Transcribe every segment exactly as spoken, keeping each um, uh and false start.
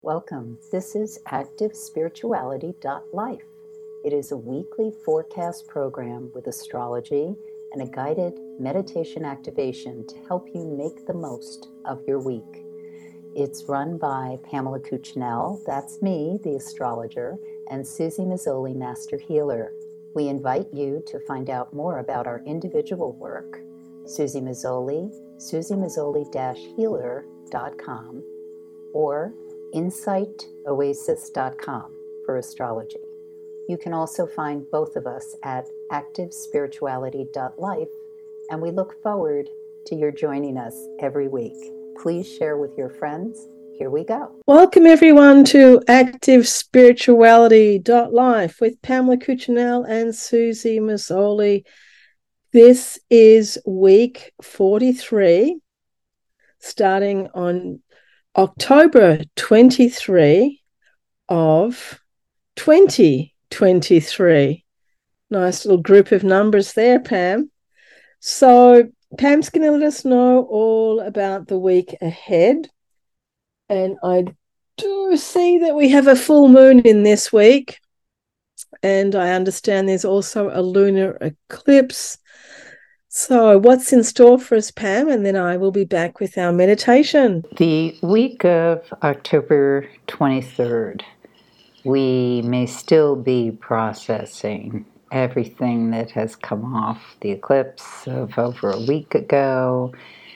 Welcome. This is active spirituality dot life. It is a weekly forecast program with astrology and a guided meditation activation to help you make the most of your week. It's run by Pamela Cuccinell, that's me, the astrologer, and Susie Mazzoli, Master Healer. We invite you to find out more about our individual work. Susie Mazzoli, susie mazzoli dash healer dot com, or insight oasis dot com for astrology. You can also find both of us at active spirituality dot life, and we look forward to your joining us every week. Please share with your friends. Here we go. Welcome everyone to active spirituality dot life with Pamela Cuccinell and Susie Mazzoli. This is week forty-three, starting on October twenty-third of twenty twenty-three. Nice little group of numbers there, Pam. So Pam's going to let us know all about the week ahead. And I do see that we have a full moon in this week. And I understand there's also a lunar eclipse. So what's in store for us, Pam? And then I will be back with our meditation. The week of October twenty-third, we may still be processing everything that has come off the eclipse of over a week ago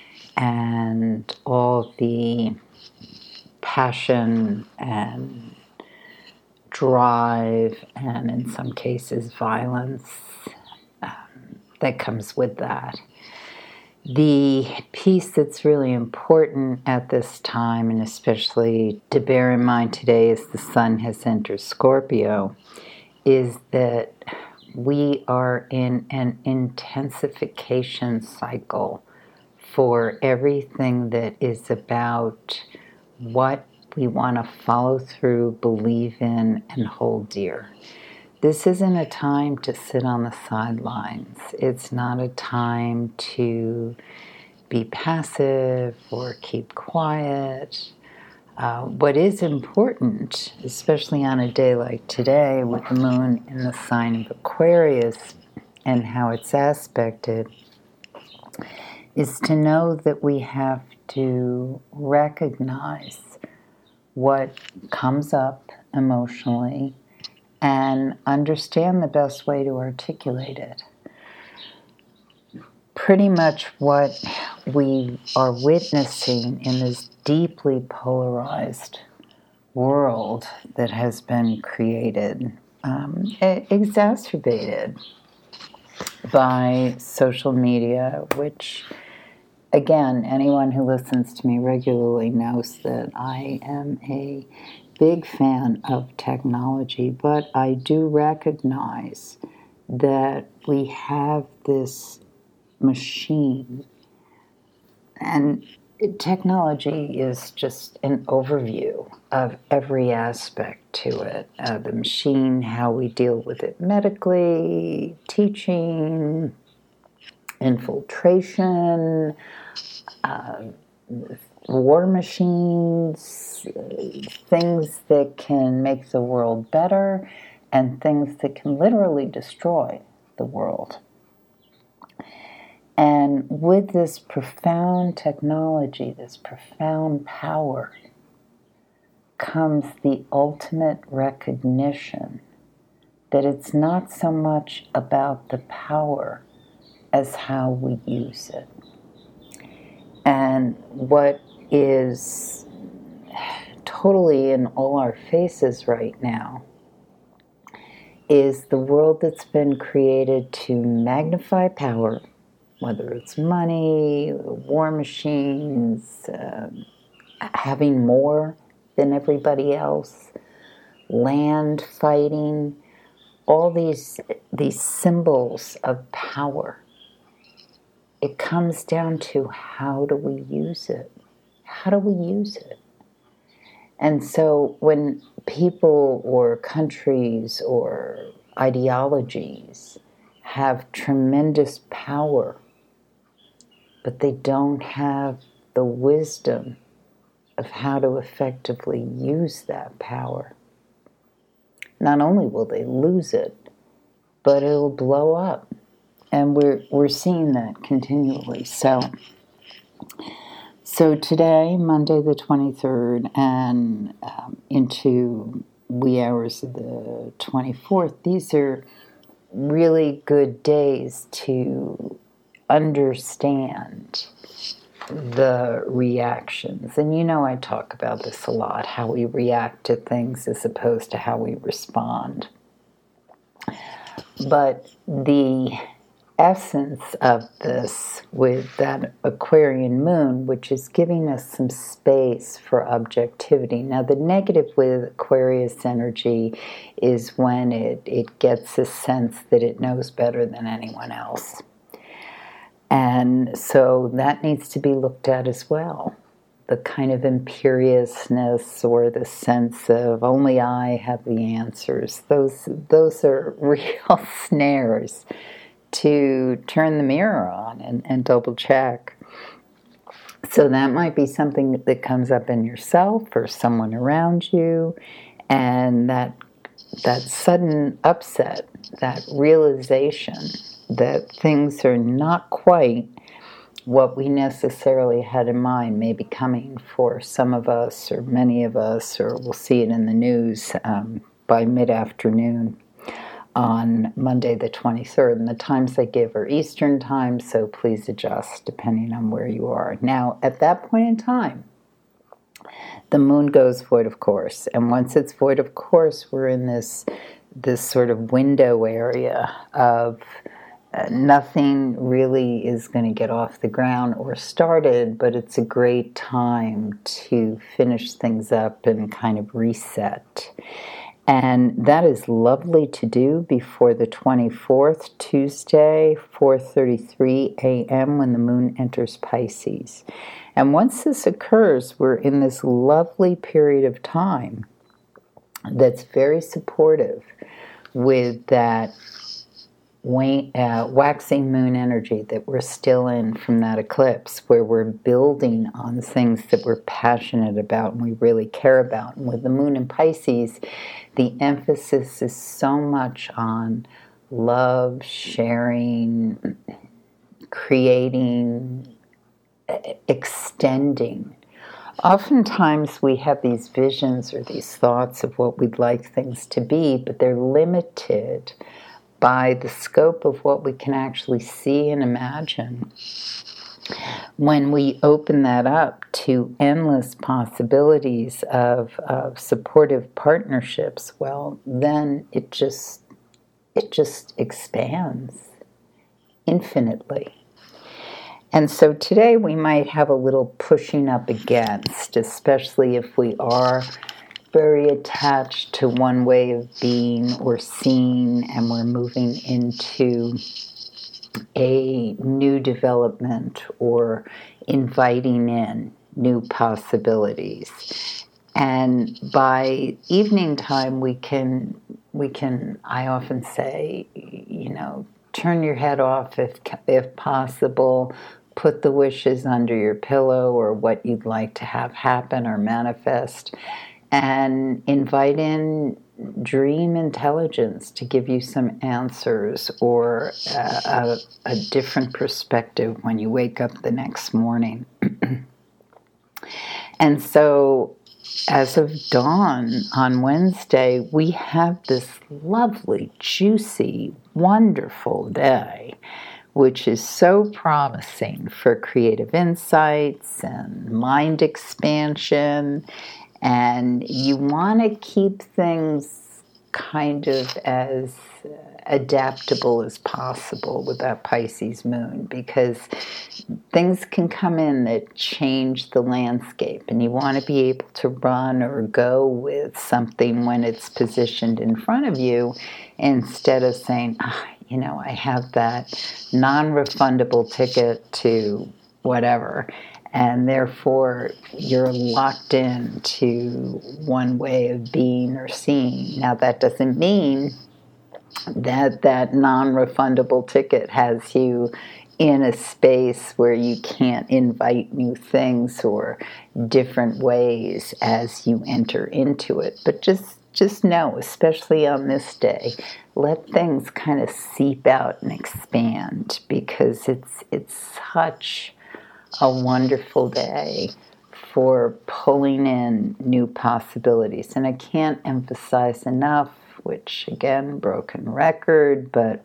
and all the passion and drive and in some cases violence um, that comes with that. The piece that's really important at this time, and especially to bear in mind today as the sun has entered Scorpio, is that we are in an intensification cycle for everything that is about what we want to follow through, believe in, and hold dear. This isn't a time to sit on the sidelines. It's not a time to be passive or keep quiet. Uh, what is important, especially on a day like today with the moon in the sign of Aquarius and how it's aspected, is to know that we have to recognize what comes up emotionally and understand the best way to articulate it. Pretty much what we are witnessing in this deeply polarized world that has been created, um, exacerbated by social media, which, again, anyone who listens to me regularly knows that I am a big fan of technology, but I do recognize that we have this machine, and technology is just an overview of every aspect to it. Uh, the machine, how we deal with it medically, teaching, infiltration, uh, war machines, things that can make the world better, and things that can literally destroy the world. And with this profound technology, this profound power, comes the ultimate recognition that it's not so much about the power as how we use it. And what is totally in all our faces right now is the world that's been created to magnify power, whether it's money, war machines, uh, having more than everybody else, land fighting, all these these symbols of power. It comes down to how do we use it? How do we use it? And so when people or countries or ideologies have tremendous power, but they don't have the wisdom of how to effectively use that power. Not only will they lose it, but it'll blow up. And we're we're seeing that continually. So, so today, Monday the twenty-third, and um, into wee hours of the twenty-fourth, these are really good days to understand the reactions. And you know I talk about this a lot, how we react to things as opposed to how we respond. But the essence of this with that Aquarian moon, which is giving us some space for objectivity. Now, the negative with Aquarius energy is when it, it gets a sense that it knows better than anyone else. And so that needs to be looked at as well. The kind of imperiousness or the sense of only I have the answers. Those, those are real snares to turn the mirror on and, and double check. So that might be something that comes up in yourself or someone around you, and that that sudden upset, that realization that things are not quite what we necessarily had in mind may be coming for some of us or many of us, or we'll see it in the news um, by mid-afternoon on Monday the twenty-third, and the times I give are Eastern time, so please adjust depending on where you are. Now, at that point in time, the moon goes void of course, and once it's void of course, we're in this this sort of window area of uh, nothing really is going to get off the ground or started, but it's a great time to finish things up and kind of reset. And that is lovely to do before the twenty-fourth, Tuesday, four thirty-three a.m. when the moon enters Pisces. And once this occurs, we're in this lovely period of time that's very supportive with that uh, waxing moon energy that we're still in from that eclipse, where we're building on things that we're passionate about and we really care about. And with the moon in Pisces, the emphasis is so much on love, sharing, creating, extending. Oftentimes we have these visions or these thoughts of what we'd like things to be, but they're limited by the scope of what we can actually see and imagine. When we open that up to endless possibilities of, of supportive partnerships, well, then it just it just expands infinitely. And so today we might have a little pushing up against, especially if we are very attached to one way of being or seeing, and we're moving into a new development or inviting in new possibilities. And by evening time, we can, we can, I often say, you know, turn your head off if, if possible, put the wishes under your pillow or what you'd like to have happen or manifest, and invite in dream intelligence to give you some answers or a, a, a different perspective when you wake up the next morning. And so as of dawn on Wednesday, we have this lovely, juicy, wonderful day, which is so promising for creative insights and mind expansion. And you want to keep things kind of as adaptable as possible with that Pisces moon, because things can come in that change the landscape, and you want to be able to run or go with something when it's positioned in front of you, instead of saying, ah, you know, I have that non-refundable ticket to whatever, and therefore you're locked in to one way of being or seeing. Now, that doesn't mean that that non-refundable ticket has you in a space where you can't invite new things or different ways as you enter into it. But just just know, especially on this day, let things kind of seep out and expand, because it's it's such a wonderful day for pulling in new possibilities. And I can't emphasize enough, which again, broken record, but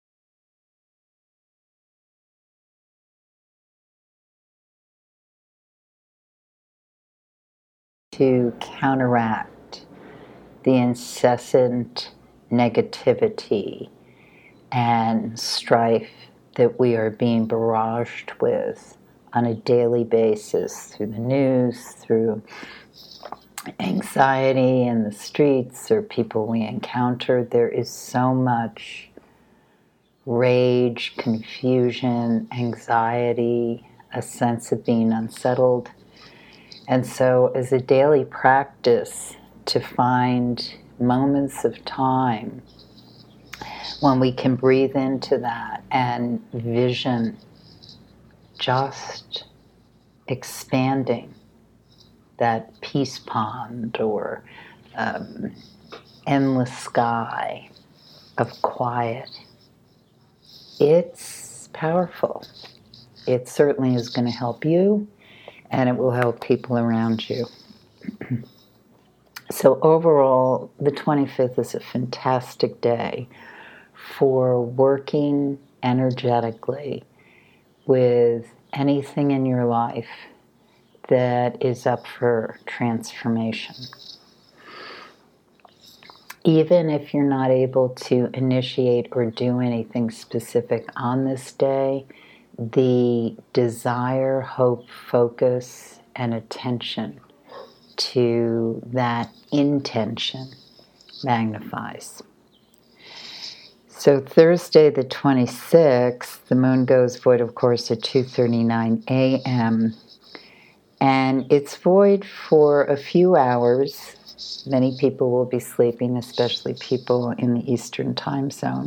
to counteract the incessant negativity and strife that we are being barraged with on a daily basis through the news, through anxiety in the streets or people we encounter. There is so much rage, confusion, anxiety, a sense of being unsettled. And so as a daily practice to find moments of time when we can breathe into that and vision just expanding that peace pond or um, endless sky of quiet, it's powerful. It certainly is going to help you, and it will help people around you. So overall, the twenty-fifth is a fantastic day for working energetically with anything in your life that is up for transformation. Even if you're not able to initiate or do anything specific on this day, the desire, hope, focus, and attention to that intention magnifies. So Thursday the twenty-sixth, the moon goes void, of course, at two thirty-nine a.m., and it's void for a few hours. Many people will be sleeping, especially people in the Eastern time zone,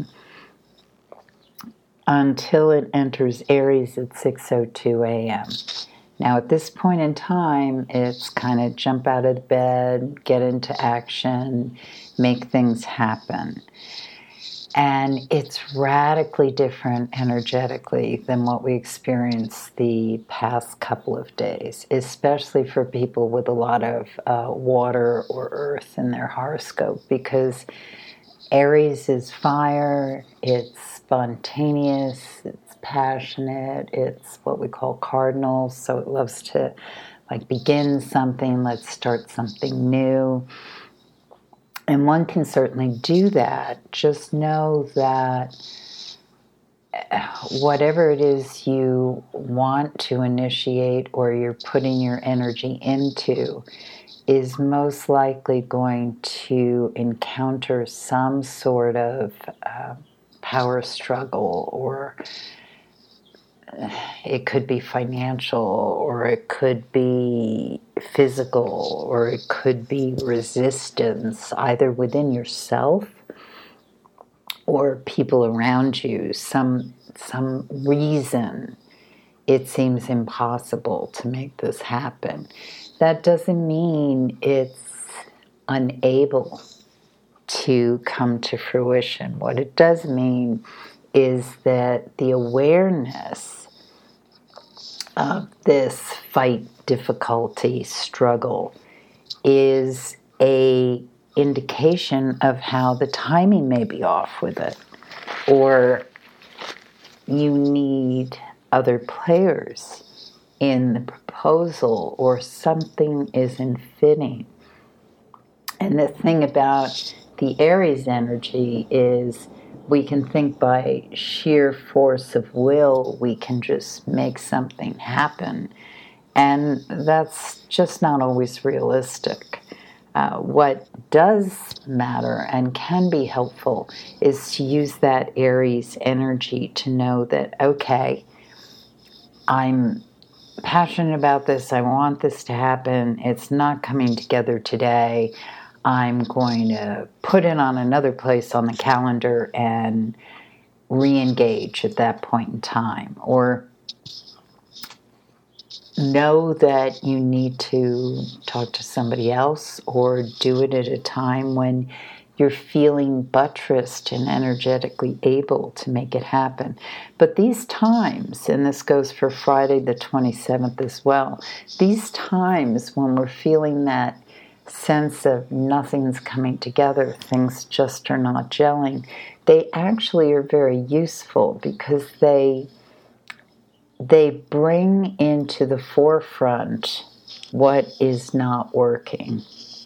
until it enters Aries at six oh two a.m. Now, at this point in time, it's kind of jump out of the bed, get into action, make things happen. And it's radically different energetically than what we experienced the past couple of days, especially for people with a lot of uh, water or earth in their horoscope, because Aries is fire, it's spontaneous, it's passionate, it's what we call cardinal, so it loves to like begin something, let's start something new. And one can certainly do that. Just know that whatever it is you want to initiate or you're putting your energy into is most likely going to encounter some sort of uh, power struggle, or it could be financial, or it could be physical, or it could be resistance, either within yourself or people around you. Some some reason it seems impossible to make this happen. That doesn't mean it's unable to come to fruition. What it does mean is that the awareness of this fight, difficulty, struggle is a indication of how the timing may be off with it, or you need other players in the proposal, or something isn't fitting. And the thing about the Aries energy is we can think by sheer force of will, we can just make something happen. And that's just not always realistic. Uh, what does matter and can be helpful is to use that Aries energy to know that, okay, I'm passionate about this, I want this to happen, it's not coming together today, I'm going to put it on another place on the calendar and re-engage at that point in time, or know that you need to talk to somebody else, or do it at a time when you're feeling buttressed and energetically able to make it happen. But these times, and this goes for Friday the twenty-seventh as well, these times when we're feeling that sense of nothing's coming together, things just are not gelling, they actually are very useful because they they bring into the forefront what is not working.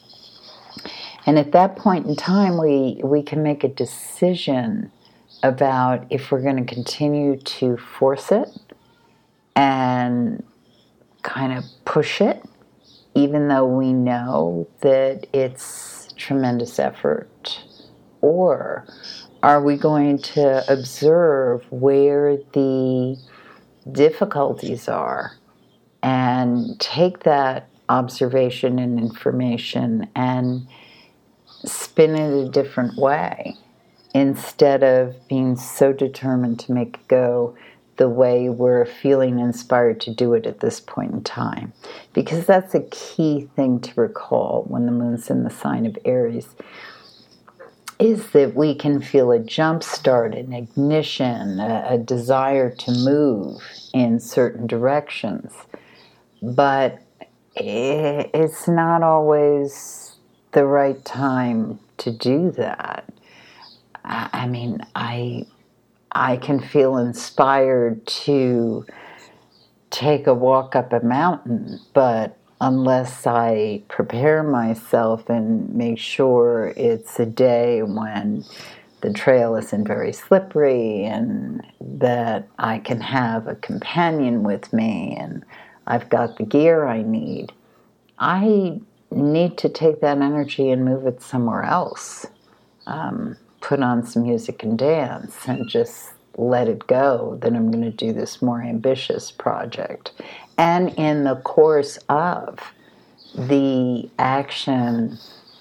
And at that point in time, we, we can make a decision about if we're going to continue to force it and kind of push it, even though we know that it's tremendous effort. Or are we going to observe where the difficulties are and take that observation and information and spin it a different way, instead of being so determined to make it go the way we're feeling inspired to do it at this point in time. Because that's a key thing to recall when the moon's in the sign of Aries, is that we can feel a jump start, an ignition, a, a desire to move in certain directions. But it, it's not always the right time to do that. I mean, I I can feel inspired to take a walk up a mountain, but unless I prepare myself and make sure it's a day when the trail isn't very slippery and that I can have a companion with me and I've got the gear I need, I need to take that energy and move it somewhere else. Um, put on some music and dance and just let it go that I'm going to do this more ambitious project. And in the course of the action,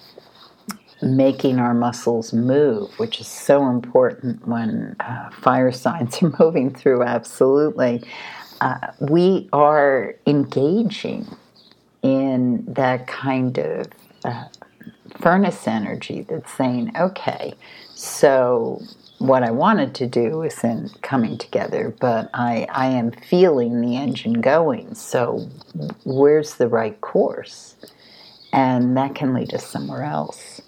making our muscles move, which is so important when uh, fire signs are moving through, absolutely, uh, we are engaging in that kind of uh, furnace energy that's saying, okay, so what I wanted to do isn't coming together, but I, I am feeling the engine going, so where's the right course? And that can lead us somewhere else.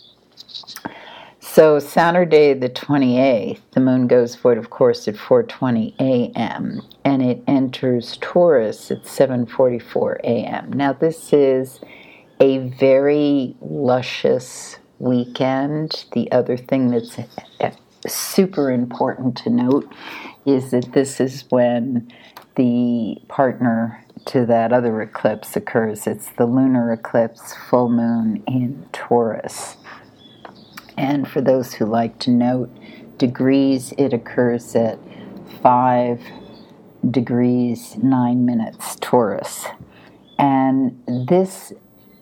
So Saturday the twenty-eighth, the moon goes void, of course, at four twenty a.m., and it enters Taurus at seven forty-four a.m. Now this is a very luscious weekend. The other thing that's super important to note is that this is when the partner to that other eclipse occurs. It's the lunar eclipse, full moon in Taurus. And for those who like to note degrees, it occurs at five degrees, nine minutes Taurus. And this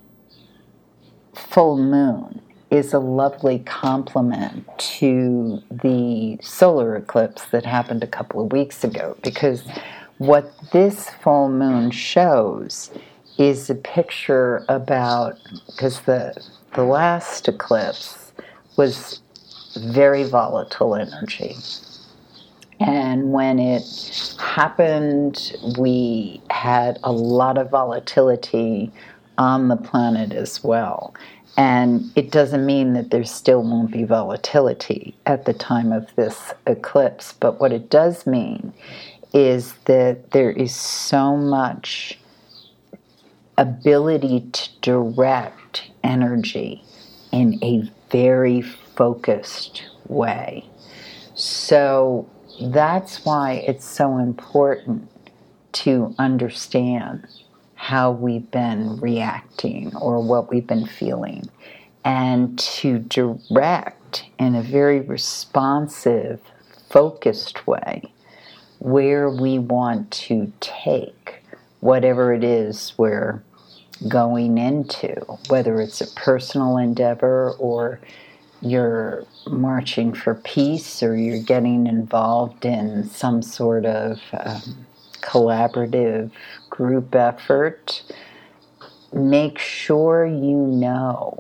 full moon is a lovely complement to the solar eclipse that happened a couple of weeks ago, because what this full moon shows is a picture about, because the the last eclipse was very volatile energy. And when it happened, we had a lot of volatility on the planet as well. And it doesn't mean that there still won't be volatility at the time of this eclipse, but what it does mean is that there is so much ability to direct energy in a very focused way. So that's why it's so important to understand how we've been reacting or what we've been feeling, and to direct in a very responsive, focused way where we want to take whatever it is we're going into, whether it's a personal endeavor or you're marching for peace or you're getting involved in some sort of um, collaborative group effort, make sure you know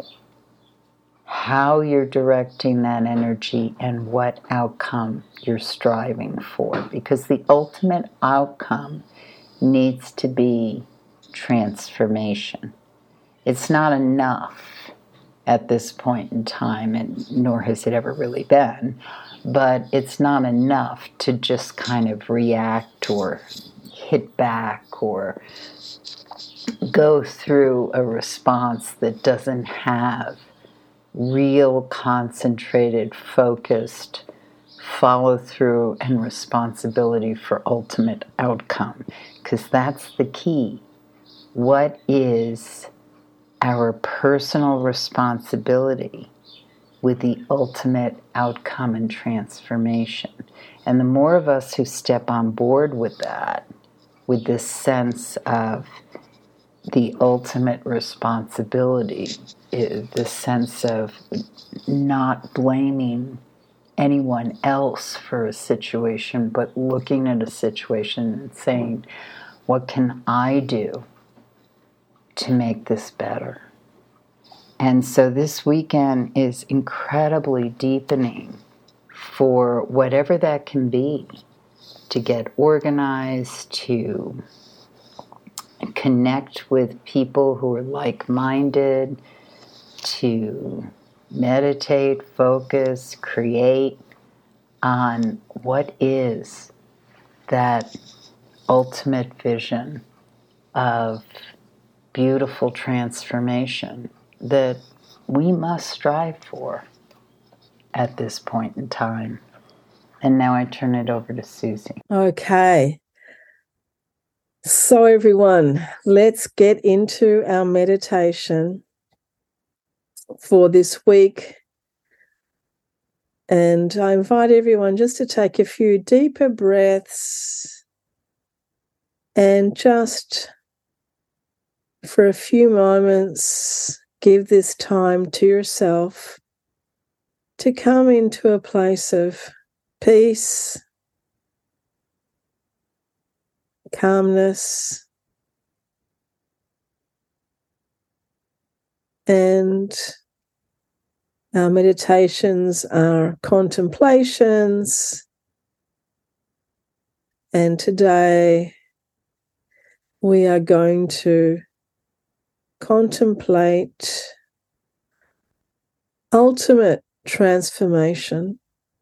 how you're directing that energy and what outcome you're striving for, because the ultimate outcome needs to be transformation. It's not enough at this point in time, and nor has it ever really been, but it's not enough to just kind of react or hit back or go through a response that doesn't have real, concentrated, focused follow through and responsibility for ultimate outcome. Because that's the key. What is our personal responsibility with the ultimate outcome and transformation? And the more of us who step on board with that, with this sense of the ultimate responsibility, is the sense of not blaming anyone else for a situation, but looking at a situation and saying, what can I do to make this better? And so this weekend is incredibly deepening for whatever that can be, to get organized, to connect with people who are like-minded, to meditate, focus, create on what is that ultimate vision of beautiful transformation that we must strive for at this point in time. And now I turn it over to Susie. Okay. So everyone, let's get into our meditation for this week. And I invite everyone just to take a few deeper breaths and just for a few moments give this time to yourself to come into a place of peace, calmness, and our meditations are contemplations. And today we are going to contemplate ultimate transformation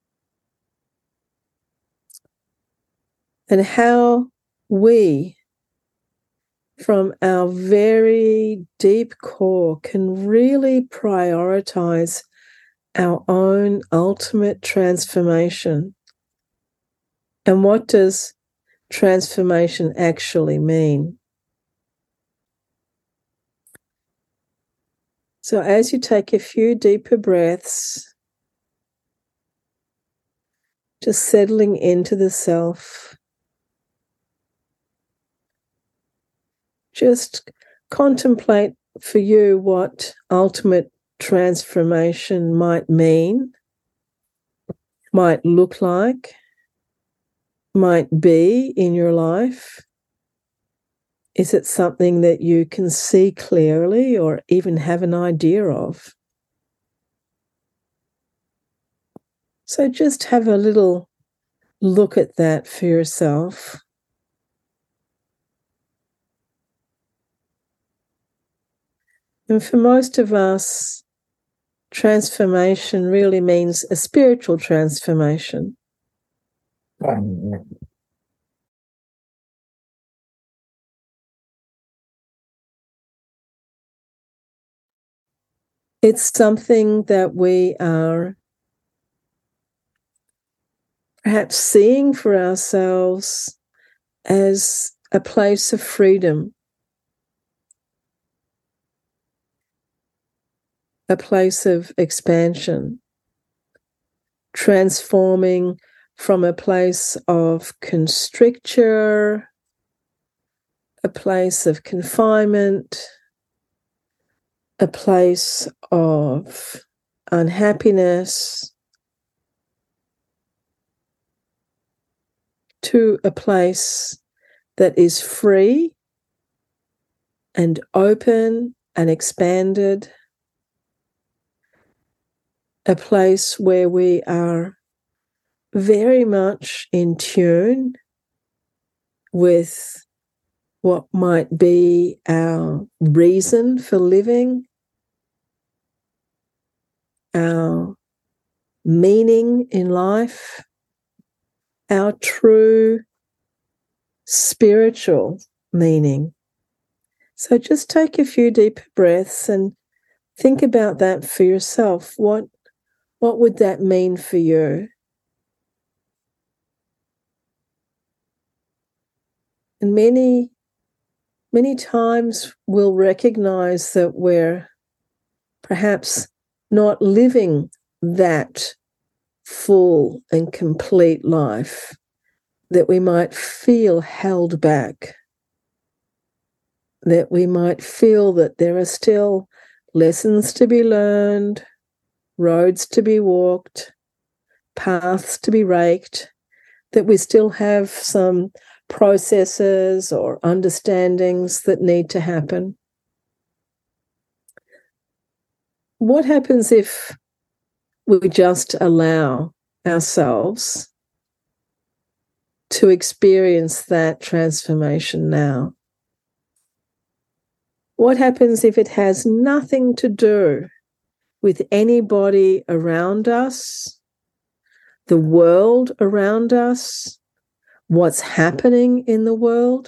and how we, from our very deep core, can really prioritize our own ultimate transformation. And what does transformation actually mean? So as you take a few deeper breaths, just settling into the self, just contemplate for you what ultimate transformation might mean, might look like, might be in your life. Is it something that you can see clearly or even have an idea of? So just have a little look at that for yourself. And for most of us, transformation really means a spiritual transformation. It's something that we are perhaps seeing for ourselves as a place of freedom, a place of expansion, transforming from a place of constricture, a place of confinement, a place of unhappiness, to a place that is free and open and expanded, a place where we are very much in tune with what might be our reason for living, our meaning in life, our true spiritual meaning. So just take a few deep breaths and think about that for yourself. What, what would that mean for you? And many, many times we'll recognize that we're perhaps not living that full and complete life, that we might feel held back, that we might feel that there are still lessons to be learned, roads to be walked, paths to be raked, that we still have some processes or understandings that need to happen. What happens if we just allow ourselves to experience that transformation now? What happens if it has nothing to do with anybody around us, the world around us, what's happening in the world?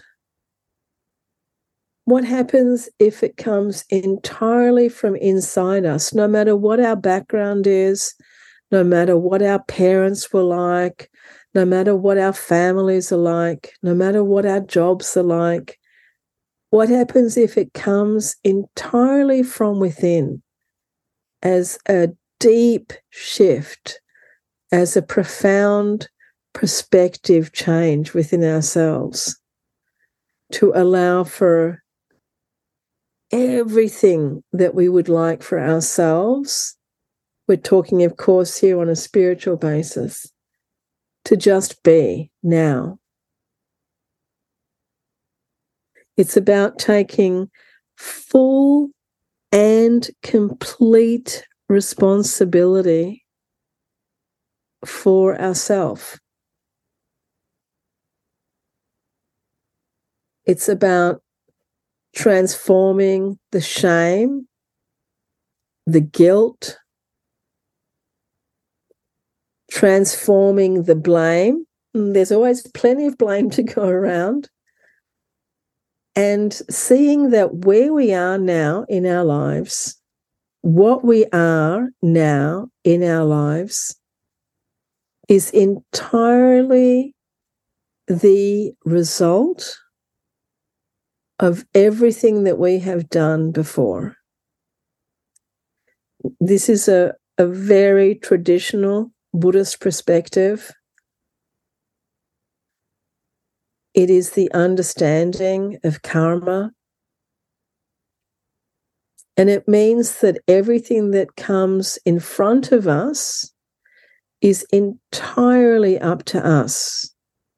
What happens if it comes entirely from inside us, no matter what our background is, no matter what our parents were like, no matter what our families are like, no matter what our jobs are like? What happens if it comes entirely from within as a deep shift, as a profound perspective change within ourselves, to allow for everything that we would like for ourselves? We're talking, of course, here on a spiritual basis, to just be now. It's about taking full and complete responsibility for ourselves. It's about transforming the shame, the guilt, transforming the blame. There's always plenty of blame to go around. And seeing that where we are now in our lives, what we are now in our lives, is entirely the result of everything that we have done before. This is a, a very traditional Buddhist perspective. It is the understanding of karma. And it means that everything that comes in front of us is entirely up to us.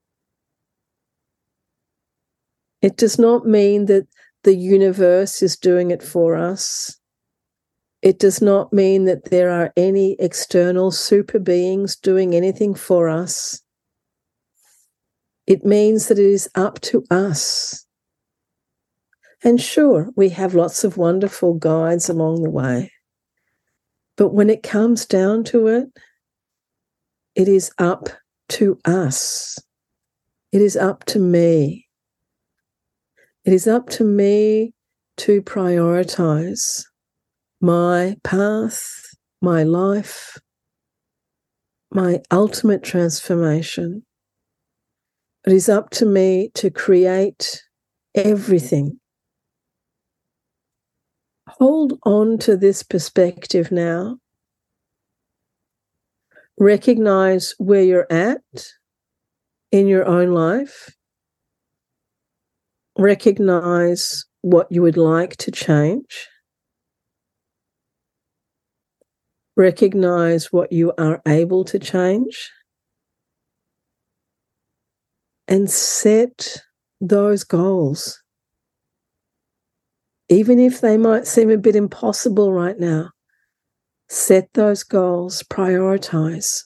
It does not mean that the universe is doing it for us. It does not mean that there are any external super beings doing anything for us. It means that it is up to us. And sure, we have lots of wonderful guides along the way. But when it comes down to it, it is up to us. It is up to me. It is up to me to prioritize my path, my life, my ultimate transformation. It is up to me to create everything. Hold on to this perspective now. Recognize where you're at in your own life. Recognize what you would like to change. Recognize what you are able to change and set those goals. Even if they might seem a bit impossible right now, set those goals, prioritize,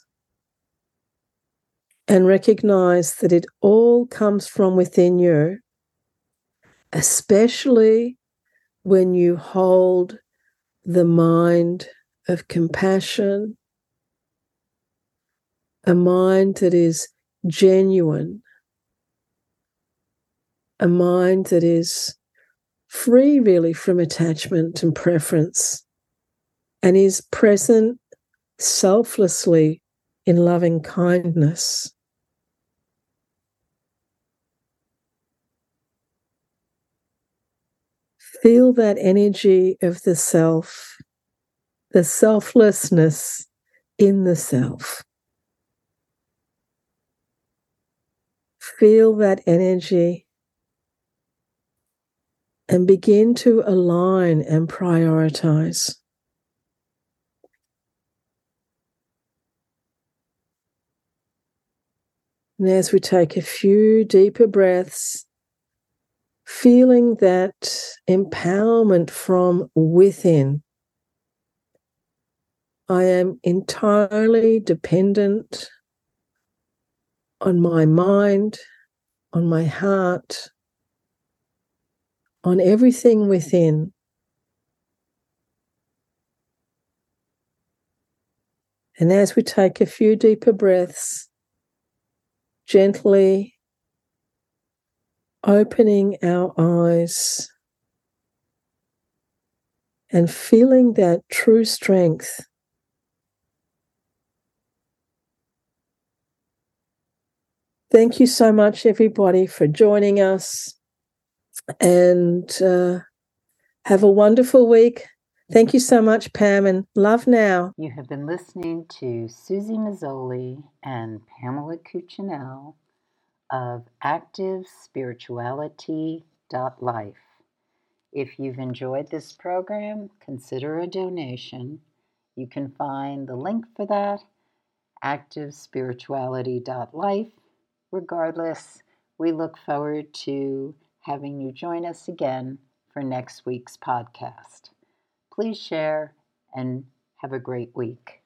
and recognize that it all comes from within you, especially when you hold the mind of compassion, a mind that is genuine, a mind that is free really from attachment and preference, and is present selflessly in loving kindness. Feel that energy of the self, the selflessness in the self. Feel that energy and begin to align and prioritize. And as we take a few deeper breaths, feeling that empowerment from within, I am entirely dependent on my mind, on my heart, on everything within. And as we take a few deeper breaths, gently opening our eyes and feeling that true strength. Thank you so much, everybody, for joining us, and uh, have a wonderful week. Thank you so much, Pam, and love now. You have been listening to Susie Mazzoli and Pamela Cuccinell of active spirituality dot life. If you've enjoyed this program, consider a donation. You can find the link for that, active spirituality dot life. Regardless, we look forward to having you join us again for next week's podcast. Please share and have a great week.